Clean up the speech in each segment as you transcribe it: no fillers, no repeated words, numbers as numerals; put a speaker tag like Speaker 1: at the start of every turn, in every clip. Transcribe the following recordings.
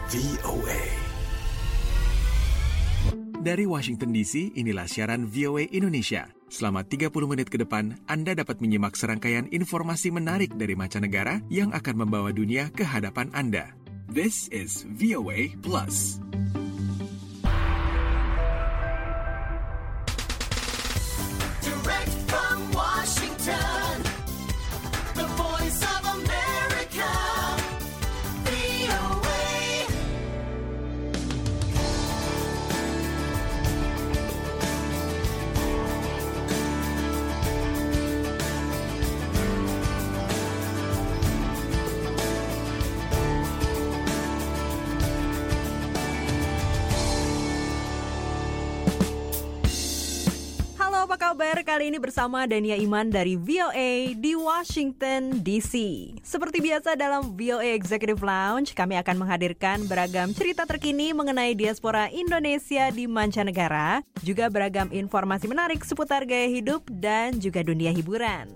Speaker 1: VOA. Dari Washington DC, inilah siaran VOA Indonesia. Selama 30 menit ke depan, Anda dapat menyimak serangkaian informasi menarik dari mancanegara yang akan membawa dunia ke hadapan Anda. This is VOA Plus.
Speaker 2: Direct from Washington, the voice of America, VOA.
Speaker 3: Halo, apa kabar? Kali ini bersama Dania Iman dari VOA di Washington DC. Seperti biasa dalam VOA Executive Lounge, kami akan menghadirkan beragam cerita terkini mengenai diaspora Indonesia di mancanegara, juga beragam informasi menarik seputar gaya hidup dan juga dunia hiburan.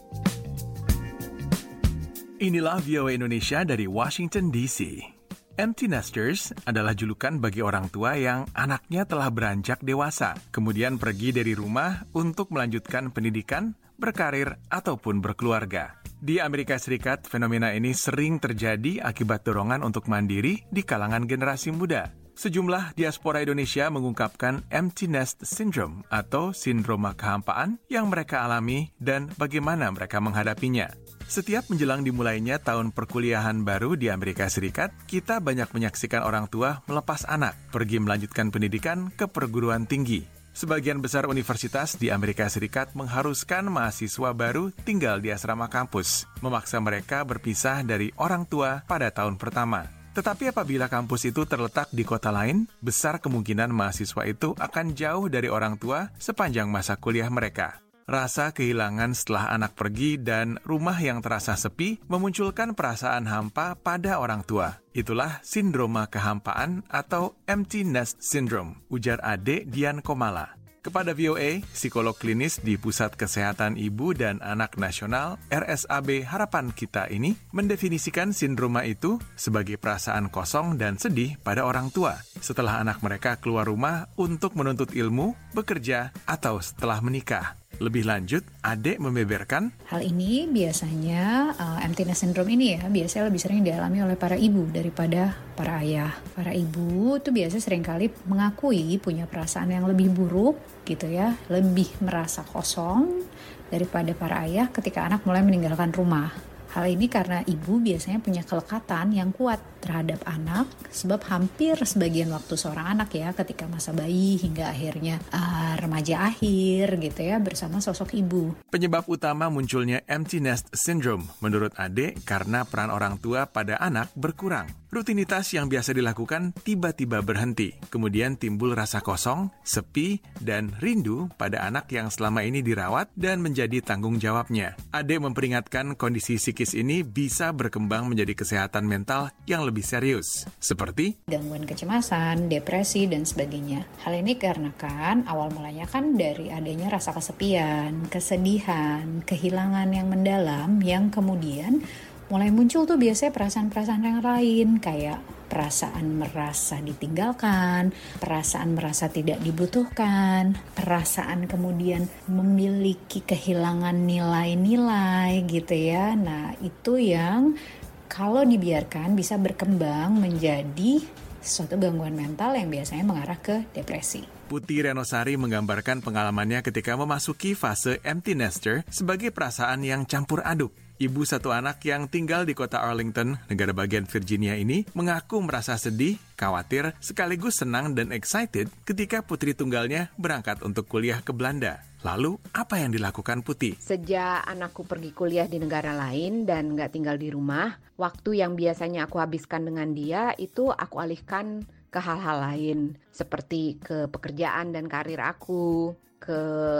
Speaker 1: Inilah VOA Indonesia dari Washington DC. Empty nesters adalah julukan bagi orang tua yang anaknya telah beranjak dewasa, kemudian pergi dari rumah untuk melanjutkan pendidikan, berkarir, ataupun berkeluarga. Di Amerika Serikat, fenomena ini sering terjadi akibat dorongan untuk mandiri di kalangan generasi muda. Sejumlah diaspora Indonesia mengungkapkan empty nest syndrome atau sindroma kehampaan yang mereka alami dan bagaimana mereka menghadapinya. Setiap menjelang dimulainya tahun perkuliahan baru di Amerika Serikat, kita banyak menyaksikan orang tua melepas anak, pergi melanjutkan pendidikan ke perguruan tinggi. Sebagian besar universitas di Amerika Serikat mengharuskan mahasiswa baru tinggal di asrama kampus, memaksa mereka berpisah dari orang tua pada tahun pertama. Tetapi apabila kampus itu terletak di kota lain, besar kemungkinan mahasiswa itu akan jauh dari orang tua sepanjang masa kuliah mereka. Rasa kehilangan setelah anak pergi dan rumah yang terasa sepi memunculkan perasaan hampa pada orang tua. Itulah sindroma kehampaan atau empty nest syndrome, ujar Ade Dian Komala. Kepada VOA, psikolog klinis di Pusat Kesehatan Ibu dan Anak Nasional RSAB Harapan Kita ini mendefinisikan sindroma itu sebagai perasaan kosong dan sedih pada orang tua setelah anak mereka keluar rumah untuk menuntut ilmu, bekerja, atau setelah menikah. Lebih lanjut, Ade membeberkan,
Speaker 4: hal ini biasanya emptiness syndrome ini ya biasanya lebih sering dialami oleh para ibu daripada para ayah. Para ibu tuh biasanya seringkali mengakui punya perasaan yang lebih buruk gitu ya, lebih merasa kosong daripada para ayah ketika anak mulai meninggalkan rumah. Hal ini karena ibu biasanya punya kelekatan yang kuat terhadap anak, sebab hampir sebagian waktu seorang anak ya ketika masa bayi hingga akhirnya remaja akhir gitu ya bersama sosok ibu.
Speaker 1: Penyebab utama munculnya empty nest syndrome menurut Ade karena peran orang tua pada anak berkurang. Rutinitas yang biasa dilakukan tiba-tiba berhenti. Kemudian timbul rasa kosong, sepi, dan rindu pada anak yang selama ini dirawat dan menjadi tanggung jawabnya. Ade memperingatkan kondisi psikis ini bisa berkembang menjadi kesehatan mental yang lebih serius, seperti
Speaker 4: gangguan kecemasan, depresi, dan sebagainya. Hal ini dikarenakan awal mulanya kan dari adanya rasa kesepian, kesedihan, kehilangan yang mendalam yang kemudian mulai muncul tuh biasanya perasaan-perasaan yang lain kayak perasaan merasa ditinggalkan, perasaan merasa tidak dibutuhkan, perasaan kemudian memiliki kehilangan nilai-nilai gitu ya. Nah itu yang kalau dibiarkan bisa berkembang menjadi suatu gangguan mental yang biasanya mengarah ke depresi.
Speaker 1: Putih Renosari menggambarkan pengalamannya ketika memasuki fase empty nester sebagai perasaan yang campur aduk. Ibu satu anak yang tinggal di kota Arlington, negara bagian Virginia ini, mengaku merasa sedih, khawatir, sekaligus senang dan excited ketika putri tunggalnya berangkat untuk kuliah ke Belanda. Lalu, apa yang dilakukan Putih?
Speaker 5: Sejak anakku pergi kuliah di negara lain dan nggak tinggal di rumah, waktu yang biasanya aku habiskan dengan dia itu aku alihkan ke hal-hal lain, seperti ke pekerjaan dan karir aku, ke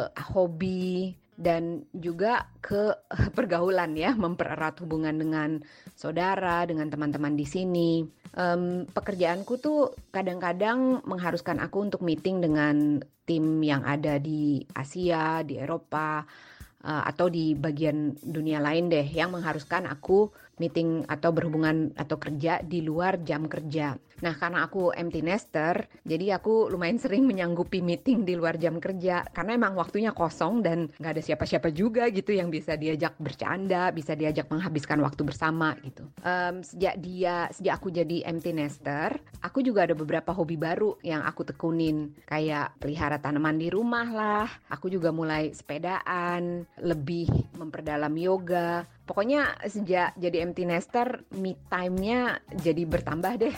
Speaker 5: hobi, dan juga ke pergaulan ya, mempererat hubungan dengan saudara, dengan teman-teman di sini. Pekerjaanku tuh kadang-kadang mengharuskan aku untuk meeting dengan tim yang ada di Asia, di Eropa, atau di bagian dunia lain deh, yang mengharuskan aku meeting atau berhubungan atau kerja di luar jam kerja. Nah, karena aku empty nester, jadi aku lumayan sering menyanggupi meeting di luar jam kerja karena emang waktunya kosong dan nggak ada siapa-siapa juga gitu yang bisa diajak bercanda, bisa diajak menghabiskan waktu bersama gitu. Sejak aku jadi empty nester, aku juga ada beberapa hobi baru yang aku tekunin, kayak pelihara tanaman di rumah lah. Aku juga mulai sepedaan, lebih memperdalam yoga. Pokoknya sejak jadi empty nester, me time-nya jadi bertambah deh.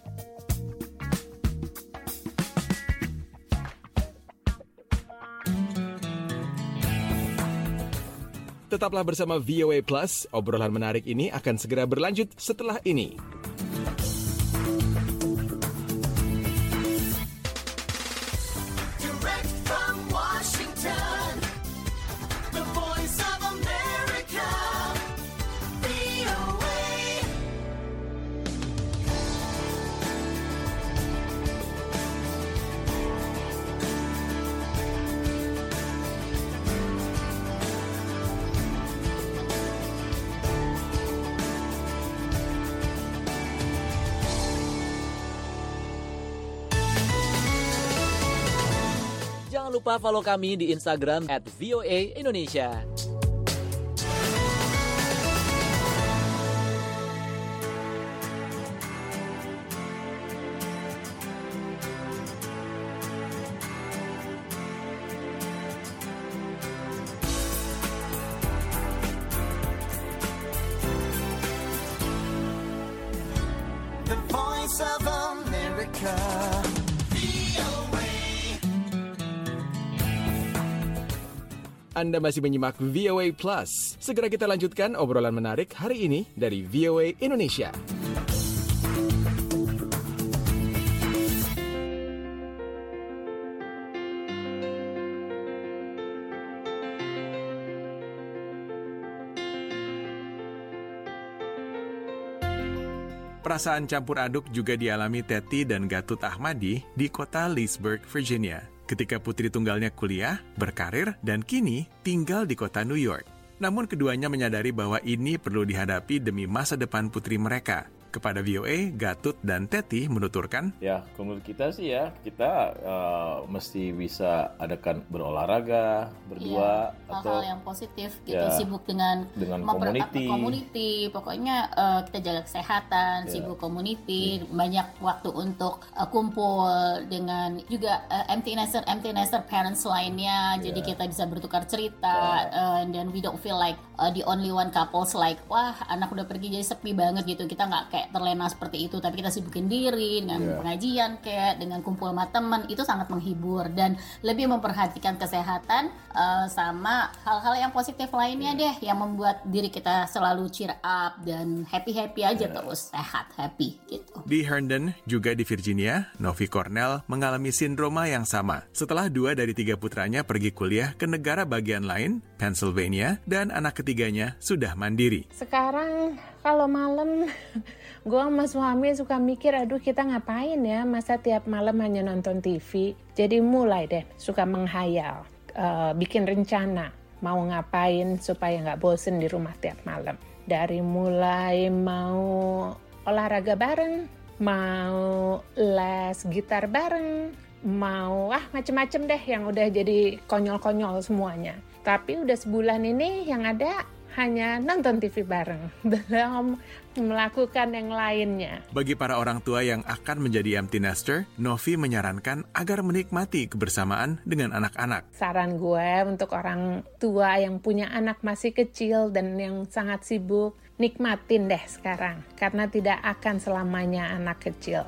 Speaker 1: Tetaplah bersama VOA Plus, obrolan menarik ini akan segera berlanjut setelah ini.
Speaker 2: Direct from Washington, the voice of America, VOA.
Speaker 6: Jangan lupa follow kami di Instagram @VOA Indonesia.
Speaker 2: The voice of America, VOA.
Speaker 1: Anda masih menyimak VOA Plus. Segera kita lanjutkan obrolan menarik hari ini dari VOA Indonesia. Perasaan campur aduk juga dialami Teti dan Gatut Ahmadi di kota Leesburg, Virginia. Ketika putri tunggalnya kuliah, berkarir, dan kini tinggal di kota New York. Namun keduanya menyadari bahwa ini perlu dihadapi demi masa depan putri mereka. Kepada VOA, Gatut dan Teti menuturkan,
Speaker 7: Ya, menurut kita sih ya, kita mesti bisa adakan berolahraga berdua
Speaker 8: Iya,
Speaker 7: atau
Speaker 8: hal-hal yang positif gitu,
Speaker 7: Ya,
Speaker 8: sibuk dengan
Speaker 7: community.
Speaker 8: pokoknya kita jaga kesehatan,
Speaker 7: Ya.
Speaker 8: sibuk community, banyak waktu untuk kumpul dengan juga empty nester parents lainnya, jadi
Speaker 7: Ya.
Speaker 8: kita bisa bertukar cerita, and then we don't feel like the only one couples like wah anak udah pergi jadi sepi banget gitu, kita nggak kayak terlena seperti itu, tapi kita sibukin diri dengan
Speaker 7: Ya.
Speaker 8: pengajian kayak dengan kumpul sama teman, itu sangat menghibur dan lebih memperhatikan kesehatan sama hal-hal yang positif lainnya deh yang membuat diri kita selalu cheer up dan happy aja terus, sehat, happy gitu.
Speaker 1: di Herndon, juga di Virginia, Novi Cornell mengalami sindroma yang sama. Setelah 2 dari 3 putranya pergi kuliah ke negara bagian lain, Pennsylvania, dan anak ketiganya sudah mandiri.
Speaker 9: Sekarang kalau malam gue sama suami suka mikir, aduh kita ngapain ya, masa tiap malam hanya nonton TV. Jadi mulai deh suka menghayal, bikin rencana mau ngapain supaya nggak bosen di rumah tiap malam. Dari mulai mau olahraga bareng, mau les gitar bareng, mau macem-macem deh yang udah jadi konyol-konyol semuanya. Tapi udah sebulan ini yang ada hanya nonton TV bareng, belum melakukan yang lainnya.
Speaker 1: Bagi para orang tua yang akan menjadi empty nester, Novi menyarankan agar menikmati kebersamaan dengan anak-anak.
Speaker 9: Saran gue untuk orang tua yang punya anak masih kecil dan yang sangat sibuk, nikmatin deh sekarang, karena tidak akan selamanya anak kecil.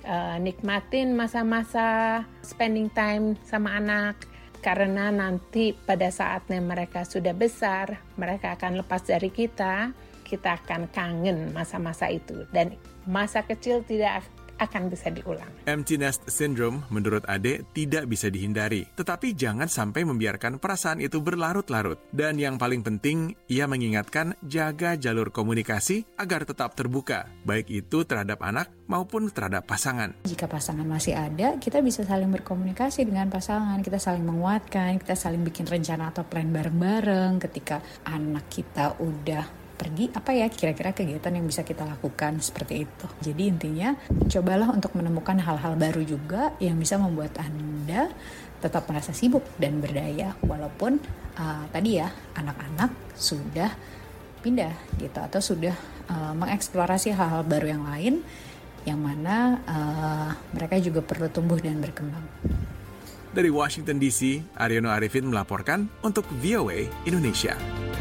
Speaker 9: Nikmatin masa-masa spending time sama anak, karena nanti pada saatnya mereka sudah besar, mereka akan lepas dari kita akan kangen masa-masa itu. Dan masa kecil tidak akan bisa diulang.
Speaker 1: Empty nest syndrome menurut Ade tidak bisa dihindari, tetapi jangan sampai membiarkan perasaan itu berlarut-larut. Dan yang paling penting, ia mengingatkan jaga jalur komunikasi agar tetap terbuka, baik itu terhadap anak maupun terhadap pasangan.
Speaker 4: Jika pasangan masih ada, kita bisa saling berkomunikasi dengan pasangan, kita saling menguatkan, kita saling bikin rencana atau plan bareng-bareng. Ketika anak kita udah pergi, apa ya kira-kira kegiatan yang bisa kita lakukan seperti itu. Jadi intinya cobalah untuk menemukan hal-hal baru juga yang bisa membuat Anda tetap merasa sibuk dan berdaya walaupun tadi ya anak-anak sudah pindah gitu atau sudah mengeksplorasi hal-hal baru yang lain yang mana mereka juga perlu tumbuh dan berkembang.
Speaker 1: Dari Washington DC, Aryono Arifin melaporkan untuk VOA Indonesia.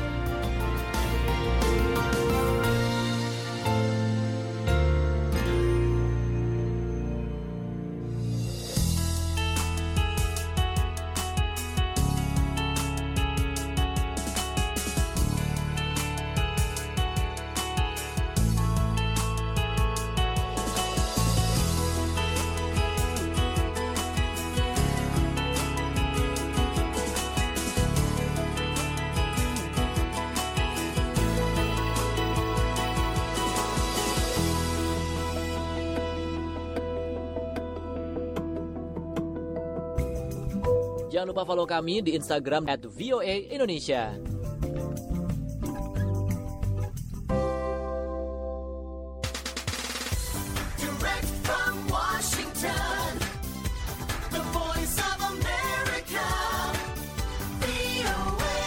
Speaker 6: Jangan lupa follow kami di Instagram @VOA_Indonesia.
Speaker 2: Direct from Washington, the voice of America, VOA.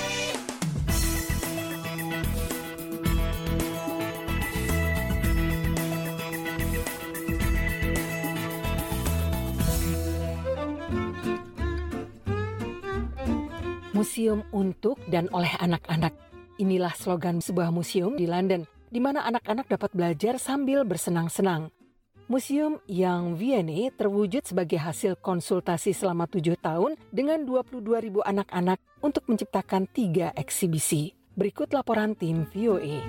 Speaker 10: Museum untuk dan oleh anak-anak. Inilah slogan sebuah museum di London, di mana anak-anak dapat belajar sambil bersenang-senang. Museum yang V&A terwujud sebagai hasil konsultasi selama 7 tahun dengan 22.000 anak-anak untuk menciptakan 3 eksibisi. Berikut laporan tim VOA.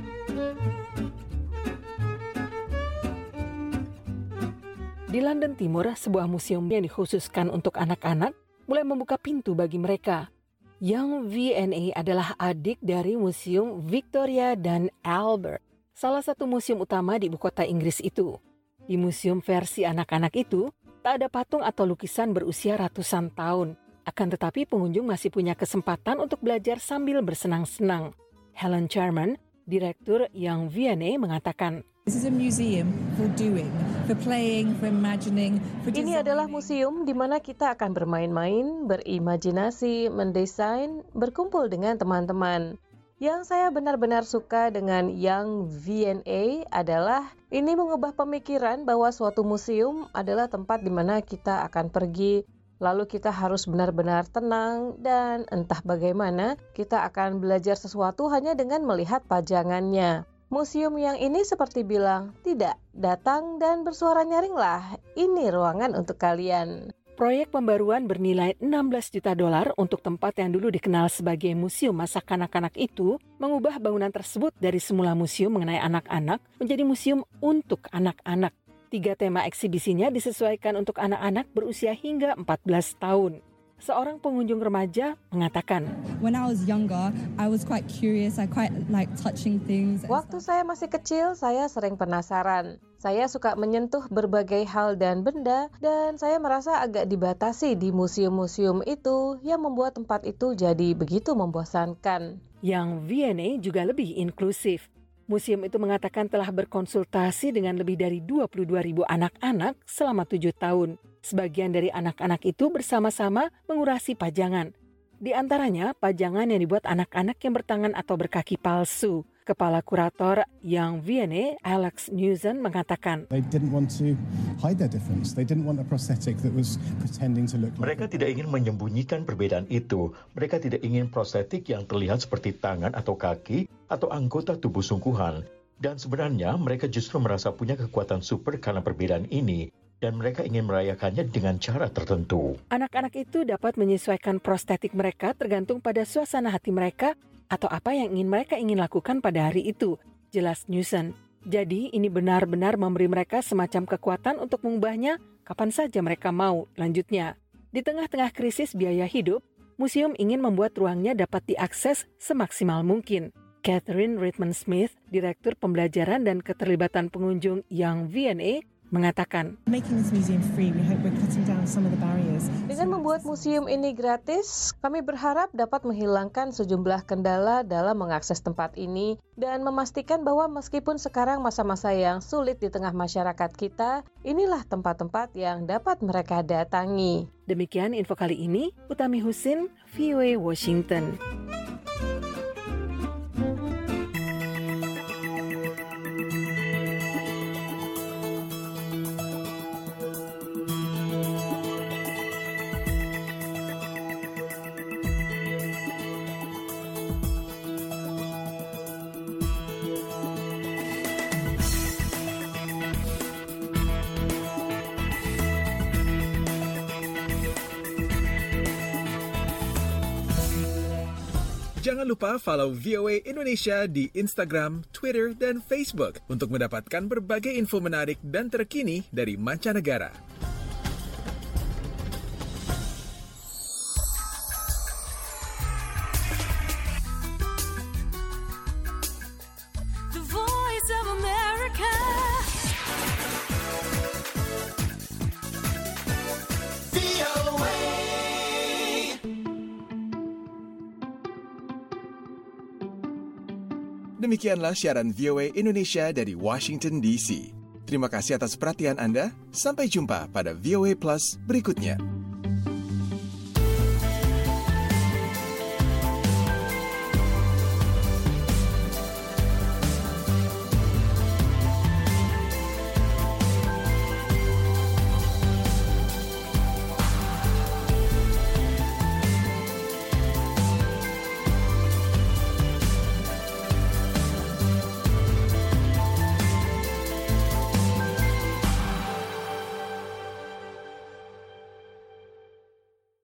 Speaker 10: Di London Timur, sebuah museum yang dikhususkan untuk anak-anak mulai membuka pintu bagi mereka. Young V&A adalah adik dari Museum Victoria dan Albert, salah satu museum utama di ibu kota Inggris itu. Di museum versi anak-anak itu, tak ada patung atau lukisan berusia ratusan tahun. Akan tetapi pengunjung masih punya kesempatan untuk belajar sambil bersenang-senang. Helen Charman, Direktur Young V&A mengatakan,
Speaker 11: This is a museum for doing, for playing, for imagining, for designing.
Speaker 12: Ini adalah museum di mana kita akan bermain-main, berimajinasi, mendesain, berkumpul dengan teman-teman. Yang saya benar-benar suka dengan Young V&A adalah ini mengubah pemikiran bahwa suatu museum adalah tempat di mana kita akan pergi, lalu kita harus benar-benar tenang dan entah bagaimana kita akan belajar sesuatu hanya dengan melihat pajangannya. Museum yang ini seperti bilang, tidak, datang dan bersuara nyaringlah, ini ruangan untuk kalian.
Speaker 10: Proyek pembaruan bernilai $16 juta untuk tempat yang dulu dikenal sebagai museum masa kanak-kanak itu mengubah bangunan tersebut dari semula museum mengenai anak-anak menjadi museum untuk anak-anak. 3 tema eksibisinya disesuaikan untuk anak-anak berusia hingga 14 tahun. Seorang pengunjung remaja mengatakan,
Speaker 11: When I was younger, I was quite curious. I quite like touching things.
Speaker 12: Waktu saya masih kecil, saya sering penasaran. Saya suka menyentuh berbagai hal dan benda, dan saya merasa agak dibatasi di museum-museum itu yang membuat tempat itu jadi begitu membosankan.
Speaker 10: Yang V&A juga lebih inklusif. Museum itu mengatakan telah berkonsultasi dengan lebih dari 22.000 anak-anak selama 7 tahun. Sebagian dari anak-anak itu bersama-sama mengurasi pajangan. Di antaranya, pajangan yang dibuat anak-anak yang bertangan atau berkaki palsu. Kepala Kurator Young V&A, Alex Newson, mengatakan,
Speaker 13: Mereka tidak ingin menyembunyikan perbedaan itu. Mereka tidak ingin prostetik yang terlihat seperti tangan atau kaki atau anggota tubuh sungguhan. Dan sebenarnya mereka justru merasa punya kekuatan super karena perbedaan ini. Dan mereka ingin merayakannya dengan cara tertentu.
Speaker 10: Anak-anak itu dapat menyesuaikan prostetik mereka tergantung pada suasana hati mereka atau apa yang mereka ingin lakukan pada hari itu, jelas Newson. Jadi ini benar-benar memberi mereka semacam kekuatan untuk mengubahnya kapan saja mereka mau, lanjutnya. Di tengah-tengah krisis biaya hidup, museum ingin membuat ruangnya dapat diakses semaksimal mungkin. Catherine Redmond Smith, Direktur Pembelajaran dan Keterlibatan Pengunjung Young V&A, mengatakan,
Speaker 12: Dengan membuat museum ini gratis, kami berharap dapat menghilangkan sejumlah kendala dalam mengakses tempat ini dan memastikan bahwa meskipun sekarang masa-masa yang sulit di tengah masyarakat kita, inilah tempat-tempat yang dapat mereka datangi.
Speaker 10: Demikian info kali ini, Utami Husin, VOA Washington.
Speaker 1: Jangan lupa follow VOA Indonesia di Instagram, Twitter, dan Facebook untuk mendapatkan berbagai info menarik dan terkini dari mancanegara.
Speaker 2: The Voice of America. VOA.
Speaker 1: Demikianlah siaran VOA Indonesia dari Washington DC. Terima kasih atas perhatian Anda. Sampai jumpa pada VOA Plus berikutnya.